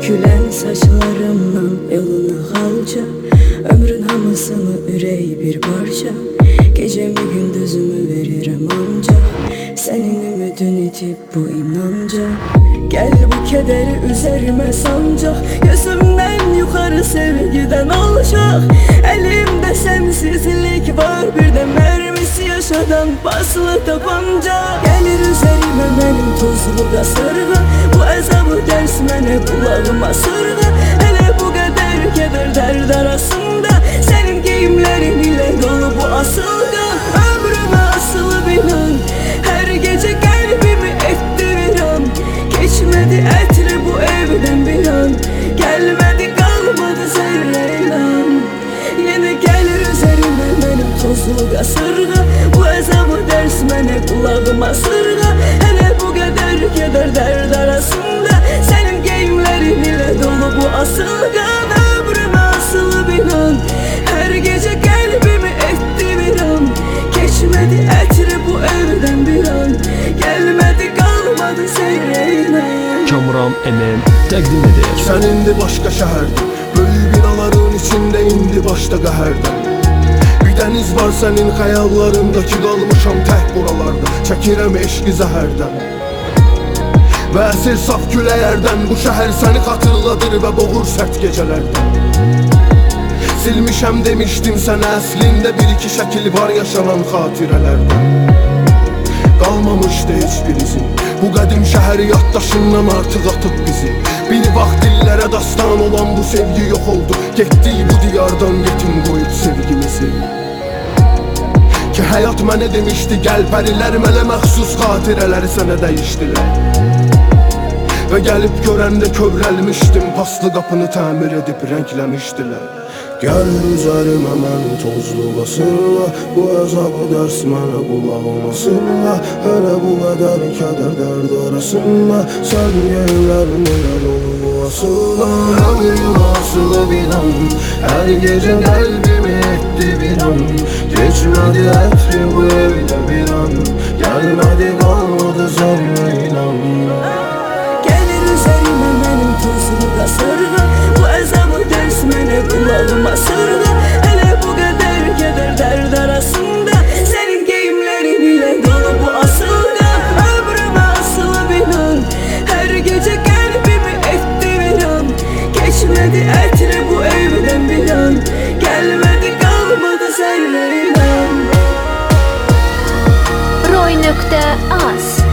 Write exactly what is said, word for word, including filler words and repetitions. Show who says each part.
Speaker 1: Dökülen saçlarımdan yoluna halca, ömrün hamısını ürey bir parça. Gecemi gündüzümü veririm ancak senin ümidin itip bu inanca. Gel bu kederi üzerime sancak, gözümden yukarı sevgiden olacak. Elimde sensizlik var, bir de mermisi yaşadan paslı tabanca. Gelir üzerime benim tuzlu kasırga, bu azabı ders mene kulağıma sırga. Hele bu kadar keder derd arasında, senin giyimlerin ile dolu bu asılga. Ömrüme asılı binan, her gece kalbimi etti bir an. Geçmedi etri bu evden bir an, gelmedi kalmadı zerre inan. Yine gelir üzerime benim tozlu kasırga, bu azabı ders mene kulağıma sırga. Hele bu kadar keder derd arasında, senin giyimlerin ile dolu bu asılga. Ömrüme asılı binan, her gece kalbimi etti bir an. Geçmedi etri bu evden bir an, gelmedi kalmadı zerre inan.
Speaker 2: Kamran Enem təqdim edir.
Speaker 3: Sən indi başqa şəhərdə, böyük binaların içində indi başda qəhərdən. Bir dəniz var sənin xəyallarındakı, qalmışam tək buralarda, çəkirəm eşqi zəhərdən. Və əsir saf küləyərdən, bu şəhər səni xatırladır və boğur sərt gecələrdən. Silmişəm demişdim sənə, əslində bir iki şəkil var yaşanan xatirələrdən. Qalmamışdı heç bir izin, bu qədim şəhər yaddaşından artıq atıb bizi. Bir vaxt dillərə dastan olan bu sevgi yox oldu, getdi bu diyardan yetim qoyub sevgimizi. Ki həyat mənə demişdi, gəl pərilər, mənə məxsus xatirələri sənə dəyişdilər. Və gəlib görəndə kövrəlmişdim, paslı qapını təmir edib rəngləmişdilər. Gəl üzərimə mən tozlu basırla, bu əzabı dərs mənə qulağıma sırla. Hələ bu qədər kədər dərd arasında, sən yerlərin elə dolu bu asılla. Ömrüm asılı bir an, hər gecə qəlbimi etdi bir an. Geçmədi ətri bu evdə bir an, gəlmədi qalmadı zərrə inan.
Speaker 1: Gelir üzerime benim tuzlu kasırga, bu azabı ders mene kulağıma sırga. Hele bu kadar keder derd arasında, senin giyimlerin ile dolu bu asılga. Ömrüme asılı binan, her gece kalbimi etti bir an. Geçmedi etri bu evden bir an, gelmedi kalmadı zerre inan.
Speaker 4: Roy nokta az